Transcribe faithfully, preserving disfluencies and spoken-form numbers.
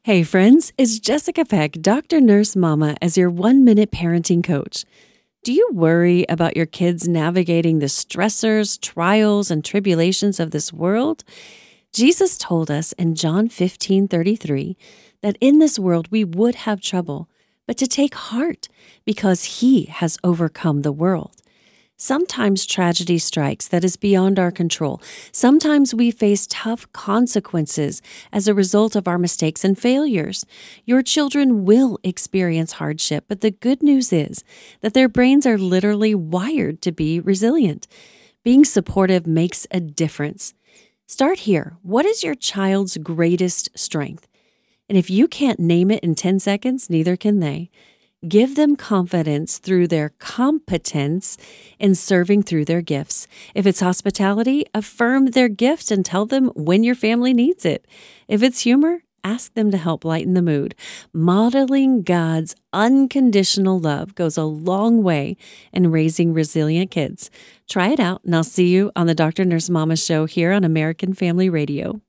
Hey friends, it's Jessica Peck, Doctor Nurse Mama, as your one minute parenting coach. Do you worry about your kids navigating the stressors, trials, and tribulations of this world? Jesus told us in John fifteen thirty-three that in this world we would have trouble, but to take heart because he has overcome the world. Sometimes tragedy strikes that is beyond our control. Sometimes we face tough consequences as a result of our mistakes and failures. Your children will experience hardship, but the good news is that their brains are literally wired to be resilient. Being supportive makes a difference. Start here. What is your child's greatest strength? And if you can't name it in ten seconds, neither can they. Give them confidence through their competence in serving through their gifts. If it's hospitality, affirm their gift and tell them when your family needs it. If it's humor, ask them to help lighten the mood. Modeling God's unconditional love goes a long way in raising resilient kids. Try it out, and I'll see you on the Doctor Nurse Mama show here on American Family Radio.